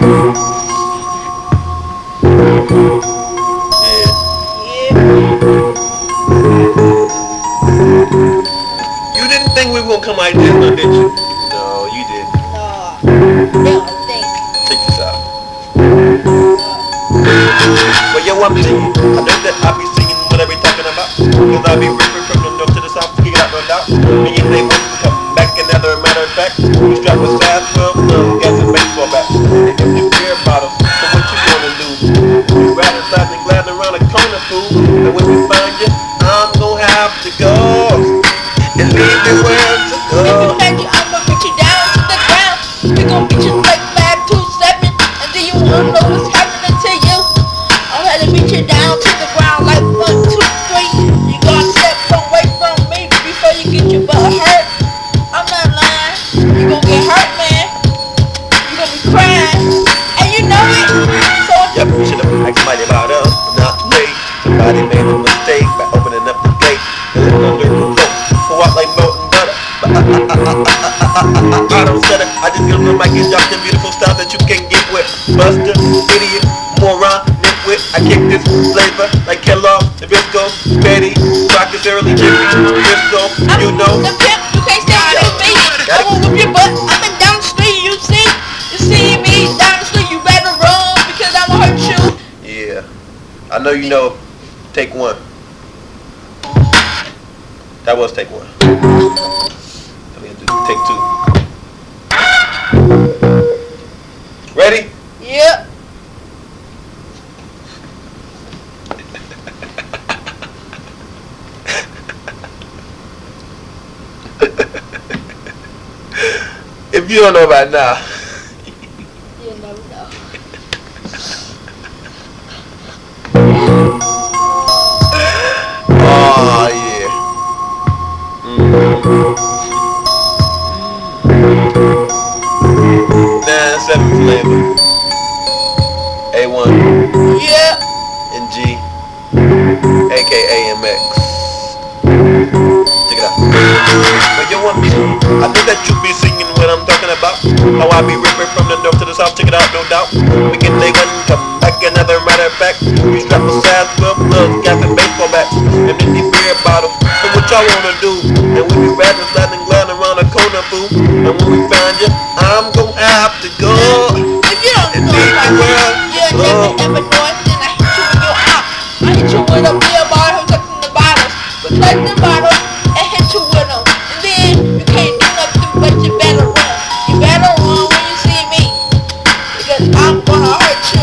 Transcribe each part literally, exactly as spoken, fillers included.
You didn't think we were gonna come like this, no, did you? No, you didn't. No, they don't think. Check this out. But yo, I'm singing. I know that I be singing what I be talking about. Cause I be ripping from the north to the south, kick it out, no doubt. Me and they won't come back, another matter of fact. We strap with fast, twelve love, gas and baseball bats. And if you beer bottles, so what you gonna do? You rather slide and glad around a corner, fool. And when we find you, I'm gonna have to go. And leave me where to go. If you find you, I'ma beat you down to the ground. We gon' beat you like five two seven, and then you won't know what's happening to you. I'm gonna beat you down to the ground like one, two, three. You gotta step away from me before you get your butt hurt. I'm not lying. You gon' get hurt, man. You gon' be crying, and you know it. So Yep, we should have asked somebody about us, but not too late. Somebody made a mistake by opening up the gate and letting the lyrical flow. Pour out like molten butter. But I, I, I, I, I, I, I, I don't stutter. I just get on the mic and drop them beautiful styles that you can't get with. Buster, idiot, moron, nitwit. I kick this flavor like Kellogg, Nabisco, Betty, Rockets early, Jiffy, Crisco. You know. the pimp, you can't stand with me. I won't whip your butt. I've been down the street, you see? You see me down the street, you better run because I'ma hurt you. Yeah, I know you know. Take one. That was take one. Let me do take two. Ready? Yep. If you don't know by now. You'll never know. Oh yeah. Mm. Nine seven flavor. A one. Yep. And G. A K A M X. Check it out. But yo, I'm I know that you be singing what I'm talking about. How I be ripping from the north to the south. Check it out, no doubt. We can take one, come back, another matter of fact. We strap a size twelve gloves, gas and baseball bats, and empty beer bottles. So what y'all wanna do? And we be rapping, sliding, gliding around a corner, fool. And when we find you, I'm gon' have to go. If you don't And know leave about the it, world. you'll never ever know it. Then I hit you with your eye. I hit you with a beer bottle who's collecting the bottles. We collect the bottles and hit you with them. And then you can't do nothing but you better run. You better run when you see me. Because I'm gonna hurt you.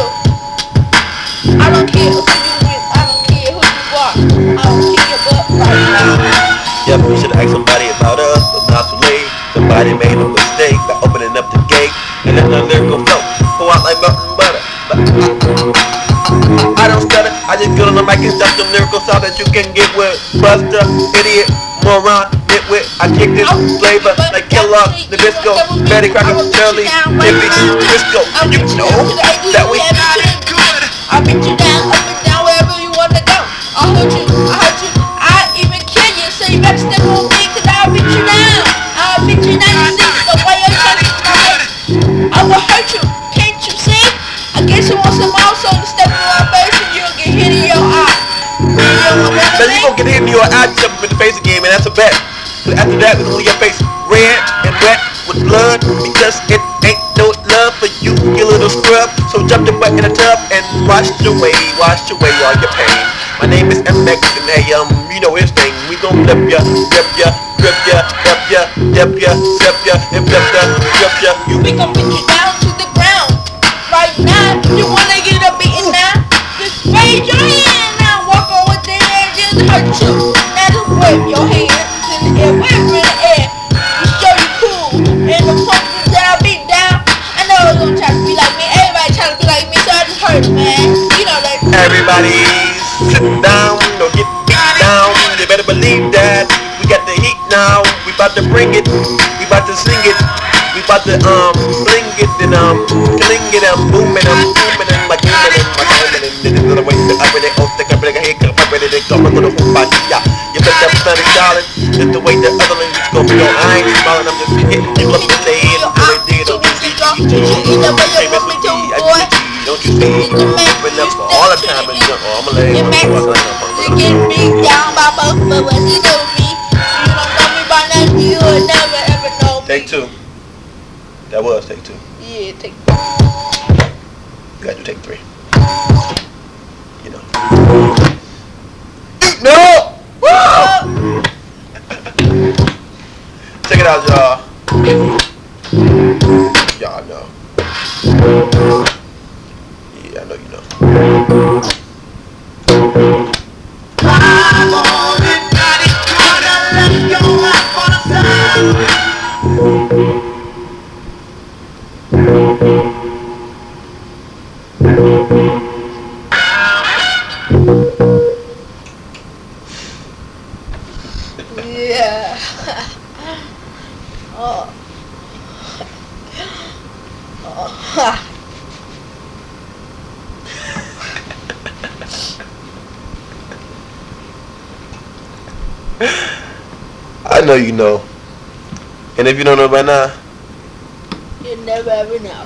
I don't care who you with. I don't care who you are. I don't care your butt right now. Yep, we should ask somebody about us, but not too late. Somebody made a mistake by opening up the gate and letting the lyrical flow pour out like melting butter. But I, I, I, I don't stutter. I just get on the mic and drop them lyrical sounds that you can get with. Buster, idiot, moron, nitwit. I kick this flavor like Kellogg, Nabisco, Betty Crocker, Shirley, Jiffy, Crisco. You know that we good. I'll beat you down, up and down, wherever you wanna go. I'll hurt you, I'll hurt you, I'll even kill you. So you better step on me, cause I'll beat you down. I'll beat you down, you see, the way you're touching my face. I will hurt you, can't you see? I guess you want some more, so you step in my face and you'll get hit in your eye. You know what Then you gon' get hit in your eye, jump in the face again, man, that's a bet. Cause after that, we gon' leave your face red and wet with blood, because it ain't no love for you, you little scrub. So jump the butt in the tub and wash away, wash away all your pain. My name is M X and hey, um, you know his thing. We gon' flip ya, flip ya, flip ya, flip ya, dip ya, flip ya, and flip ya, flip ya. You We gon' beat you down to the ground. Right now, you wanna get a beating now? Just raise your hand now, walk over there and just hurt you. Now just wave your hands in the air, wave in the air. To show you cool. And the punches that I beat down, I know it's gonna try to be like me. Everybody try to be like me, so I just hurt, man. You know that. Everybody's sitting down, don't get beat down. You better believe that we got the heat now. We about to bring it, we about to sing it, we about to um fling it and um cling it and boom it and boom it and like boom it and like boom it and then the way the up it off the cup and head come up and it come on the whole body. Yeah, you bet that sunny darling. Just the way the other language go, you know I ain't smiling. I'm just hitting you up in the head until they did. Oh, you see, you see, you see, you see, you see, be open up for all the time and jump. Oh, I'ma let It him makes go. you get beat down by both of us. You know me. You don't know me by nothing. You will never ever know me. Take two. That was take two. Yeah, take two. You gotta do take three. You know. No! Woo! Check it out, y'all. Y'all know. Yeah, I know you know. Yeah. Oh. Oh. I know you know. And if you don't know by now, You never ever know.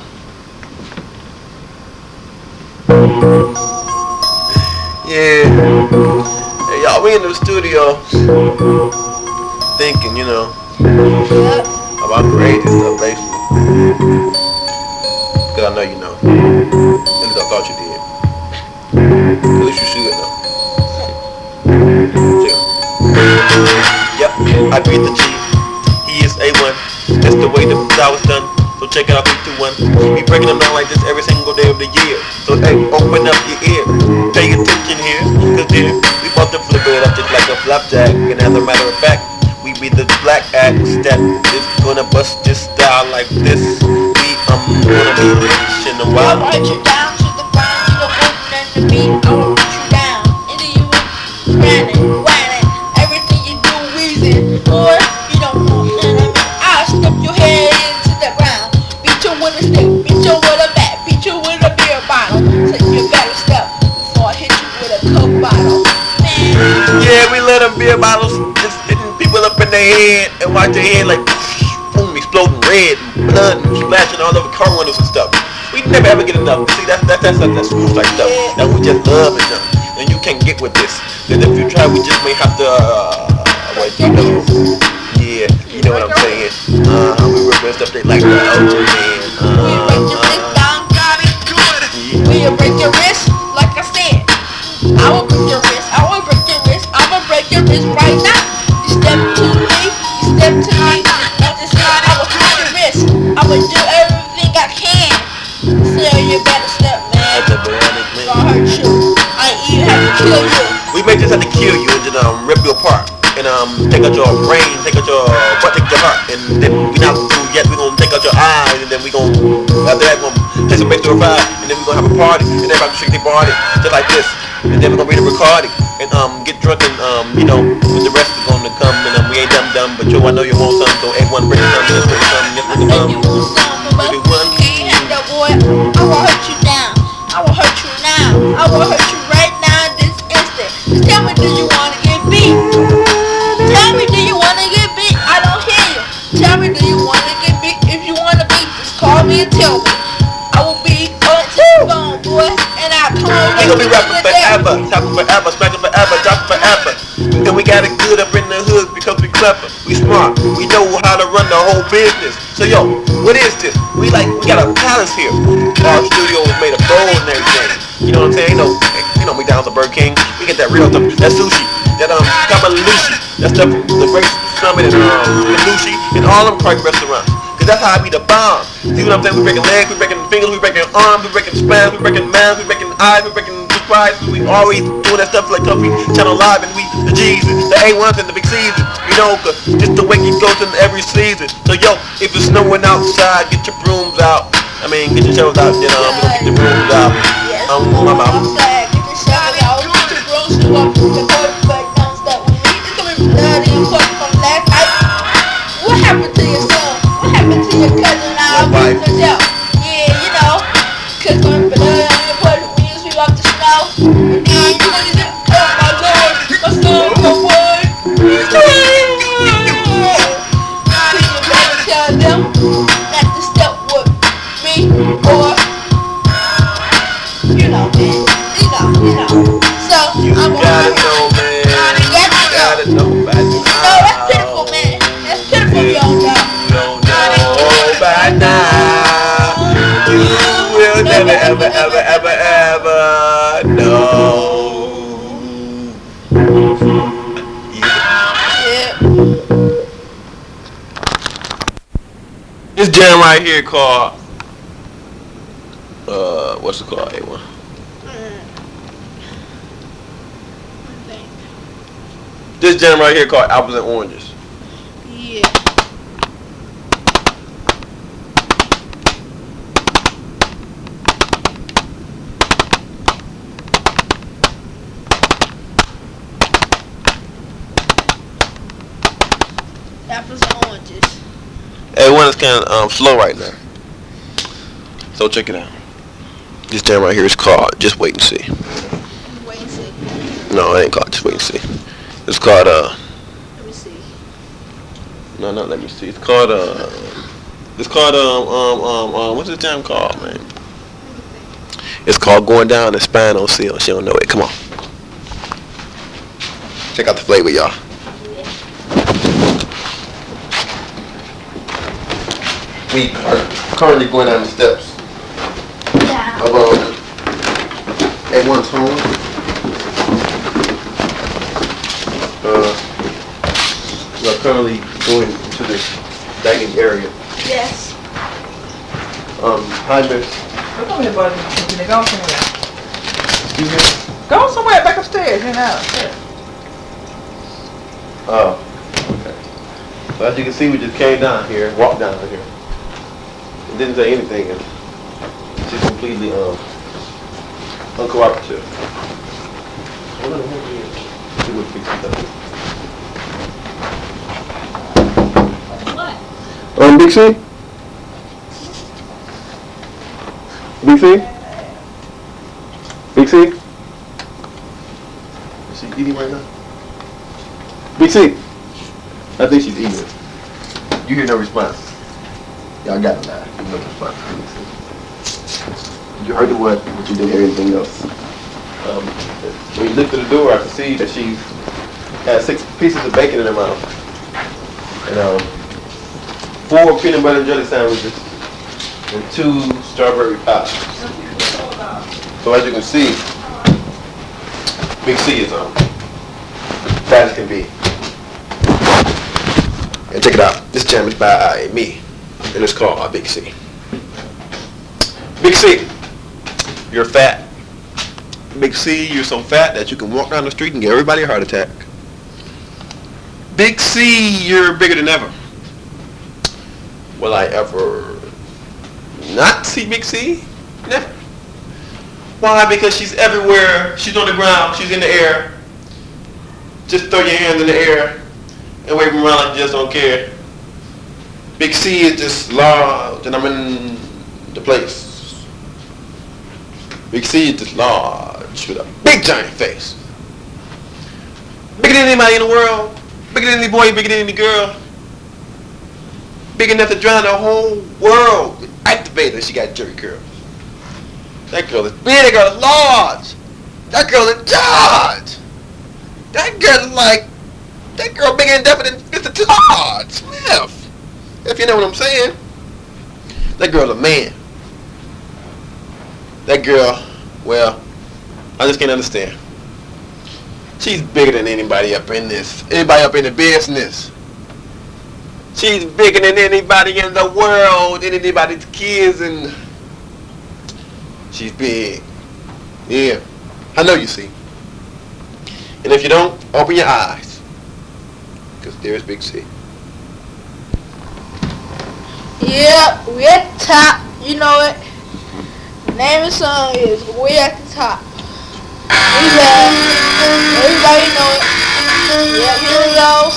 yeah. Hey, y'all, we in the studio thinking, you know, Yep. about crazy stuff lately. Because I know you know. At least I thought you did. At least you should know. Yep, I beat the chief. He is A one. That's the way the job was done. So check it out, three, two, one. We breaking them down like this every single day of the year. So hey, open up your ear. Pay attention here. Cause here, we about to flip it up just like a flapjack. And as a matter of fact, we be the black acts that is gonna bust this style like this. We um gonna be rich in a while. I'll write you down to the ground. You don't want none to me. I will put you down. And then you will granted, granted. Everything you do reason. Or you don't want none of me. I'll step your head into the ground. Beat you with a stick. Beat you with a bat. Beat you with a beer bottle. So you better step before I hit you with a Coke bottle. Man. Yeah, we let them beer bottles just hitting people up in their head and watch their head like boom, exploding red and blood and splashing all over car windows and stuff. We never ever get enough. See, that's that's that's that's, that's school like stuff. That we just love it them. And you can't get with this. Cause if you try, we just may have to. Uh, what you know? Yeah, you know what I'm saying. Uh, we work stuff they like the ultra man. Will you break your wrist? Like I said, I will break your wrist. I will break your wrist. I will break your wrist right now. You step to me. You step to me. And just say I will break your wrist. I will do everything I can. So you better step, man. That's a bionic man. Gonna hurt you. I even have to kill you. We may just have to kill you and then um, rip you apart. And um, take out your brain, take out your butt, take out your heart. And then we not through yet, we gonna take out your eyes. And then we gonna, after that, we gonna take some extra five. And then we gonna have a party. And everybody shake their body, just like this. And then we gonna read a recording. And um, get drunk and um, you know, with the rest is gonna come. And um, we ain't dumb dumb, but yo, I know you want some. So A one, bring some, let's bring some, let's I bring said some. you want some, but you can't have that, boy. I will hurt you down. I will hurt you now. I will hurt you right now, this instant. Just tell me, do you wanna get beat? Tell me, do you wanna get beat? I don't hear you. Tell me, do you wanna get beat? If you wanna beat, just call me and tell me. I will be until gone, boy, and I'll come on. We gonna be rapping forever, talking forever, smacking forever, dropping forever. And we got it good up in the hood because we clever, we smart, we know how to run the whole business. So yo, what is this? We like, we got a palace here. Our studio was made of gold and everything. You know what I'm saying? You know, you know, we down to Burger King. We get that real stuff. That sushi, that um, kamalushi, that stuff from the Great Summit and um, Belushi and all them crack restaurants. Cause that's how I be the bomb. See what I'm saying? We breaking legs, we breaking fingers, we breaking arms, we breaking spines, we breaking mouths, we breaking eyes, we breaking surprises. We always doing that stuff like Tuffy, Channel Live, and we the G's, the A ones, and the big C's. You know, cause just the way it goes in every season. So yo, if it's snowing outside, get your brooms out. I mean, get your shovels out. Then um, we gonna get the brooms out. Yes, Um, my mouth. outside, get your shovel out, get your brooms out, put your boy back down, step with me. It's gonna be bloody and fucking from last night. What happened to your son? What happened to your cousin? Now I'm wife. in jail. Yeah, you know, cause gonna be bloody on your boy when you sweep up the snow. And then you gonna say, oh my lord, my son, my boy. So you better tell them not to step with me or This jam right here called uh what's it called? A one. This jam right here called Apples and Oranges. Yeah. Apples and oranges. A one is kind of um, slow right now. So check it out. This jam right here is called Just Wait and See. Wait and see. No, it ain't called Just Wait and See. It's called uh. Let me see. No, not let me see. It's called uh. It's called um um um um. What's this jam called, man? It's called Going Down the Spinal Seal. She don't know it. Come on. Check out the flavor, y'all. We are currently going down the steps Yeah. of um, A one's home. Uh, we are currently going to the dining area. Yes. Um, hi, miss. Go come here, buddy. Continue. Go somewhere. Excuse me? Go somewhere back upstairs. You're not upstairs. Oh, okay. So as you can see, we just came down here, walked down here. It didn't say anything. It's just completely um uncooperative. See what fix it up. What? Um, Big C? Big C? Big C? Is she eating right now? Big C? I think she's eating. You hear no response. Y'all got it now. No response. You heard the word, but you didn't hear anything else. Um, when you looked at the door, I could see that she had six pieces of bacon in her mouth. And um, four peanut butter and jelly sandwiches and two strawberry pies. So as you can see, Big C is um, fat as can be. And check it out. This jam is by uh, me, and it's called uh, Big C. Big C, you're fat. Big C, you're so fat that you can walk down the street and give everybody a heart attack. Big C, you're bigger than ever. Will I ever not see Big C? Never. Why? Because she's everywhere. She's on the ground. She's in the air. Just throw your hands in the air and wave them around like you just don't care. Big C is just large, and I'm in the place. Big C is just large with a big giant face. Bigger than anybody in the world. Bigger than any boy, bigger than any girl. Big enough to drown the whole world with activator. She got jerry curls. That girl is big, that girl is large. That girl is in charge. That girl is like, that girl bigger and deeper than Mister Todd Smith. If you know what I'm saying. That girl's a man. That girl, well, I just can't understand. She's bigger than anybody up in this, anybody up in the business. She's bigger than anybody in the world, than anybody's kids, and she's big. Yeah, I know you see. And if you don't, open your eyes, because there's Big C. Yeah, we at the top. You know it. The name of the song is We at the Top. We there. Everybody know it. Yep, here it goes.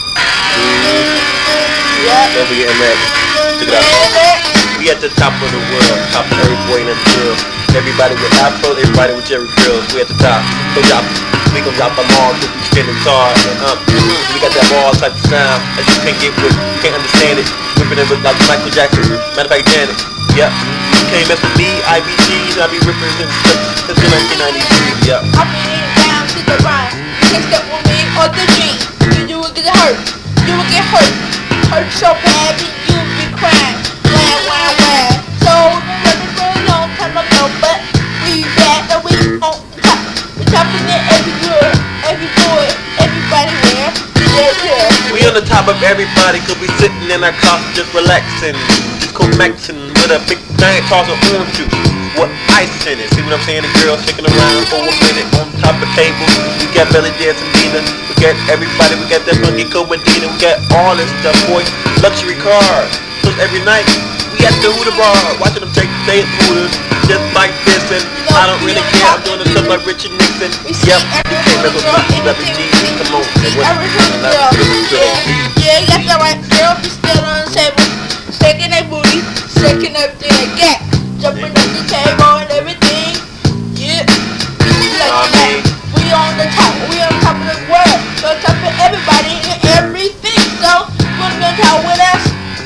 Yep. Don't forget M X. Check it out. We at the top of the world, top of every boy in the world. Everybody with afro, everybody with Jerry curls. We at the top. So y'all, we gon' drop them all till we spinning hard. And um, we got that ball type of sound that you can't get with, can't understand it. Whipping it with like Michael Jackson, matter of fact Janet. Yep. You can't mess with me, I B Gs, I be ripping since since nineteen ninety-three. Yep. I'm getting down to the rhyme. You can't step with me or the dream. You, you will get hurt. You will get hurt. Hurt so bad that you will be crying. Wah, wah, wah. So, never for a long time ago, but we back and we on top. We topping it every girl, every boy, everybody there. Yeah, yeah. We on on the top of everybody, could be sitting in our car just relaxing, just co-maxing with a big giant toss of orange juice with ice in it. See what I'm saying? The girls shaking around for a minute on top of tables. We got belly dancing Dina, we got everybody, we got that funky co-Medina, we got all this stuff, boy. Luxury cars, plus every night we at the Hooter bar, watching them take their Hooters just like this, and You know, I don't we really on care. top I'm doing of the stuff you. like Richard Nixon. We see Yep, every you can't mess with girl, me. Let me anything G, we come on. see What- every little Let girl. me do it. Yeah, yeah, you got that right. Girl be still on the table, shaking their booty, shaking everything they got, jumping up the table and everything. Yeah, like I that. mean- We on the top, we on top of the world, we on top of everybody and everything. So you wanna be on top with us,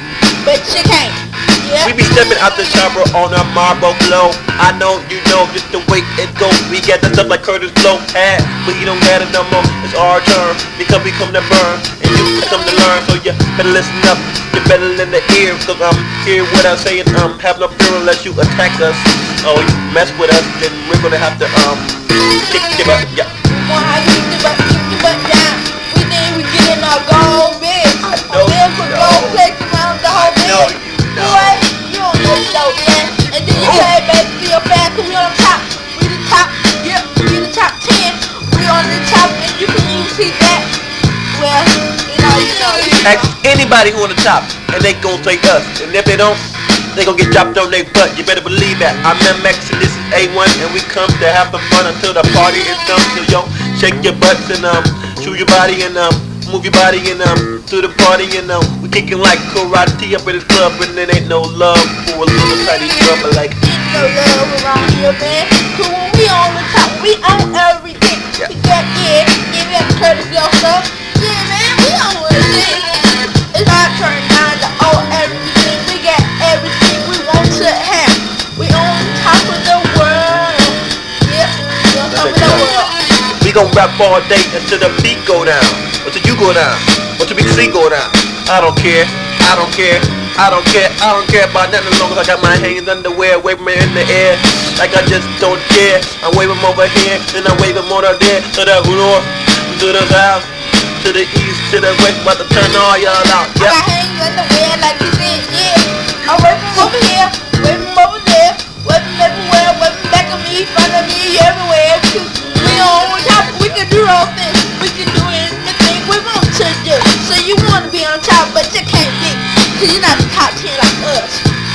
but you can't. Yeah. We be stepping out the chopper on a marble glow. I know you know just the way it goes. We got the stuff like Curtis Blow had, but you don't got it no more. It's our turn because we come to burn and you come to learn. So you better listen up. You better lend the ear, cause I'm here without saying um have no fear unless you attack us. Oh, you mess with us, then we're gonna have to um kick your butt. Yeah. We gonna have to kick the butt, kick the butt down. We think we getting our gold big. I Our know bills you will know. go click around the whole I know bed. you know. Boy, you don't know so man. And then you Oh. say, baby, feel bad, cause we on top. We the top, yeah, we the top ten. We on the top, and you can even see that. Well, you know, you know, you know. Ask anybody who on the top, and they gon' say us. And if they don't, they gon' get dropped on their butt. You better believe that. I'm M X and this is A one, and we come to have some fun until the party is done. So yo, shake your butts and um, shoot your body and um, move your body and um, to the party and um, we kicking like karate up in this club, and there ain't no love for a little tiny drummer like. Ain't no love around here, man. Cause when we on the top, we own everything. Yeah. We got, yeah, yeah, we got the Curtis Blow stuff. Yeah, man, we own everything. It's our turn now to own everything. We got everything we want to have. We on top of the world. Yep, we on top of the world. We gon' rap all day until the beat go down, until you go down, until Big C go down. I don't care, I don't care, I don't care, I don't care about nothing as long as I got my hands underwear, waving me in the air, like I just don't care. I wave them over here, then I wave them over there, to the north, to the south, to the east, to the west, about to turn all y'all out. I Yep. got hands in the wind like you said, yeah. I'm waving over here, waving over there, waving everywhere, waving back at me, front of me, everywhere. We on top, we can do all things. We can do anything we want to do. So you want to be on top, but you can't be, cause you're not the top ten like us.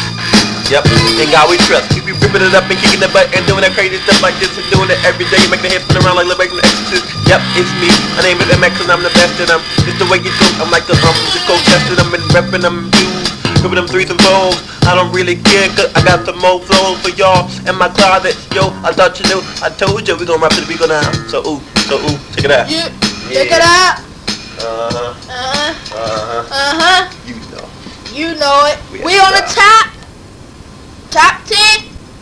Yep, and God we trust. We be ripping it up and kicking the butt and doing that crazy stuff like this and doing it every day. Make the head spin around like Liberation Exorcist. Yep, it's me. My name is M X and I'm the best and I'm just the way you do. I'm like the um, just go testing them and repping them dudes. Ripping them threes and fours. I don't really care cause I got some more flows for y'all in my closet. Yo, I thought you knew. I told you we gon' rap to the beat go down. So ooh, so ooh, check it out. You, check it out. Uh-huh, Uh-huh, uh-huh. uh-huh. You know. You know it. We We at on the the top. Top ten.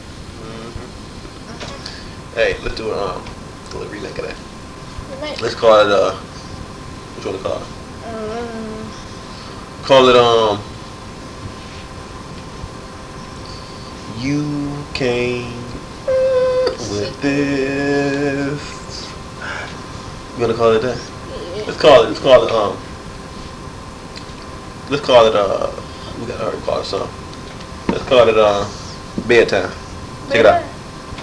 Hey, let's do a um, a little relink of that. Let's call it uh, what you wanna call it? Um, Call it um. You came with this. You gonna call it that? Let's call it. Let's call it um. Let's call it uh. We got already call it something. Let's call it uh. Bedtime. Check it out.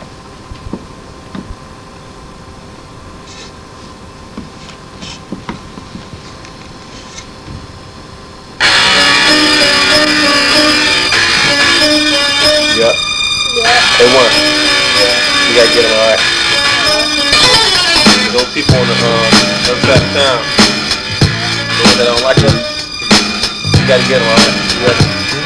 Yep. yeah. They won. You gotta get them alright. Those people on the um, other side of town, the ones that don't like us, you gotta get them alright. You ready?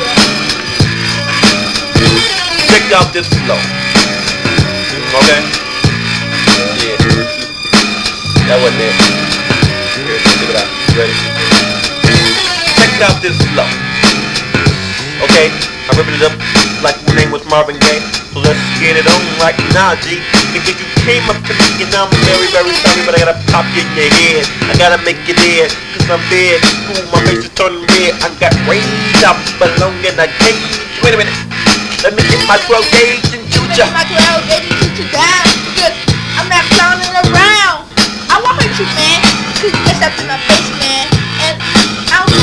Check out this flow. Okay? Yeah. That wasn't it. Here, check it out. You ready? Check out this flow. Okay? I'm ripping it up like my name was Marvin Gaye. So let's get it on like nah, G. Because you came up to me and I'm very, very sorry, but I gotta pop you in your head. I gotta make you dead, cause I'm dead. Ooh, my face is turning red. I got range up along in a cage. Wait a minute. Let me get my twelve gauge and shoot ya. My twelve gauge and shoot you down. Because I'm not clowning around. I won't hurt you, man. Cause you messed up in my face, man. And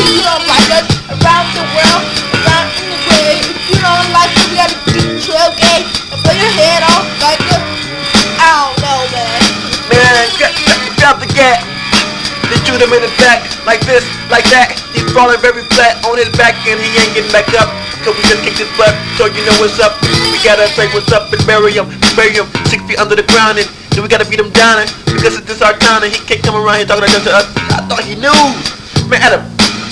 you don't like us around the world, around in the grave. If you don't like us, we gotta get the trail gate and blow your head off like a, I don't know, man. Man, grab, grab the gap. They shoot him in the back, like this, like that. He's falling very flat on his back and he ain't getting back up. Cause we just kicked his butt, so you know what's up. We gotta say what's up and bury him, bury him six feet under the ground. And then we gotta beat him down, and because it's this our town and he can't come around here talking like that to us. I thought he knew. Man, Adam,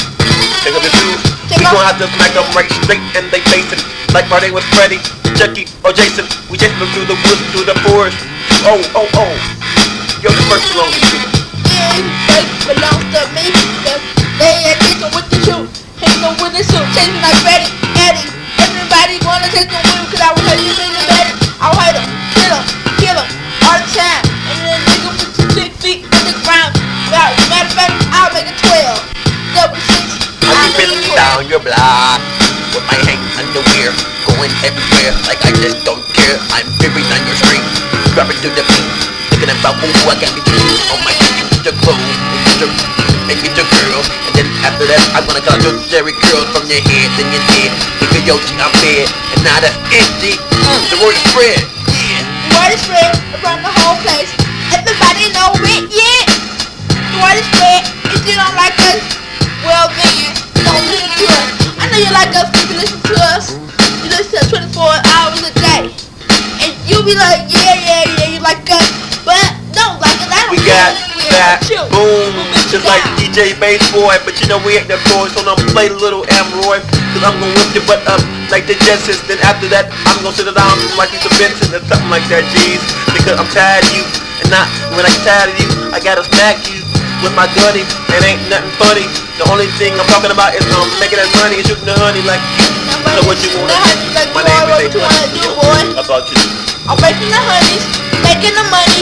take up his shoes. We gon' have to smack them right straight in they faces. Like Friday was Freddy, Chucky, or Jason. We chasing them through the woods, through the forest. Oh, oh, oh. Yo, the first belongs to you. They belongs to me, cause they ain't kicking with the shoe. Hitting them with the shoe, chasing like Freddy, Eddie. Everybody wanna chase them with him, cause I will hurt you in the bed. I'll hit him, kill him, kill him, all the time. And then nigga put two six feet on the ground. Well, matter of fact, I'll make it twelve. Double six, I'm I'll make keeping it down twelve. your block with my hang underwear, going everywhere like I just don't care. I'm buried on your street, dropping to the beat, thinking about who I got me doing on my feet. Get your clothes and get your, and get your girl, and then after that I'm gonna cut your Jerry curls from your head to your head. Nigga, yo, G, I'm dead, and now that's empty. Mm, the word is spread. Yeah. The word is spread around the whole place. Everybody know it, yeah. The word is spread. If you don't like us, well then, don't listen to us. I know you like us if you listen to us. You listen to us twenty-four hours a day. And you be like, yeah, yeah, yeah, you like us. But don't like us, I don't We care. got We that are chill. boom, We'll get you just like down. D J Bass Boy, but you know we ain't that boy, so I'm play little Amroy, cause I'm gonna whip your butt up like the Jetsons. Then after that, I'm gonna sit it down like Lisa Benson or something like that, G's, because I'm tired of you, and not when I'm tired of you, I gotta smack you with my gunny, and ain't nothing funny. The only thing I'm talking about is um making that money and shooting the honey like you. So what you wanna do? Like My you name are, is what you wanna do, boy? How about you? I'm making the honeys, making the money.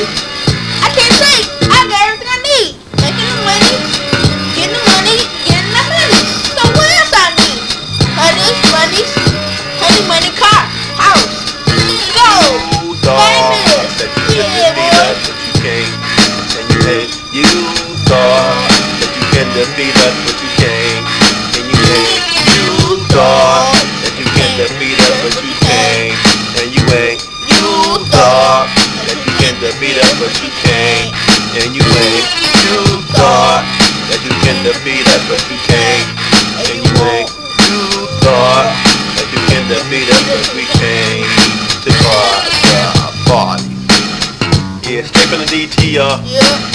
I can't say I got everything I need. Making the money, getting the money, getting the honey. So what else I need? Honeys, monies, honey, money, car, house. Go! You thought Famous. that you could Yeah, defeat boy. us, but you can't. And you ain't. You thought that you can defeat us, but you can't. And you ain't. You thought that you can defeat us, but you can't. And you ain't. You thought that you can defeat us, but you can't. And you ain't. You thought that you can defeat us, but you can't. And you ain't. You thought that you can defeat us, but we can't. The party, yeah, party. Yeah, straight from the D T, y'all. Yeah.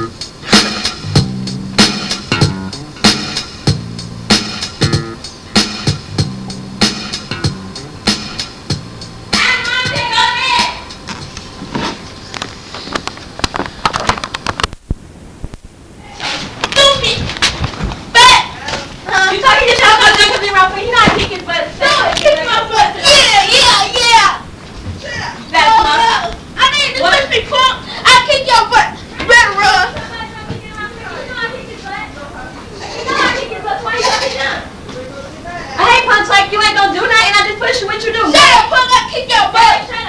You talking your child about jumping around, but you're not kicking butt. No, kick my butt. Yeah, yeah, yeah. That's Oh, my. no. I need to push me, punk. I kick your butt. You better run. I hate punks like you ain't gonna do nothing. I just push you. What you do? Shut up, punk. I kick your butt.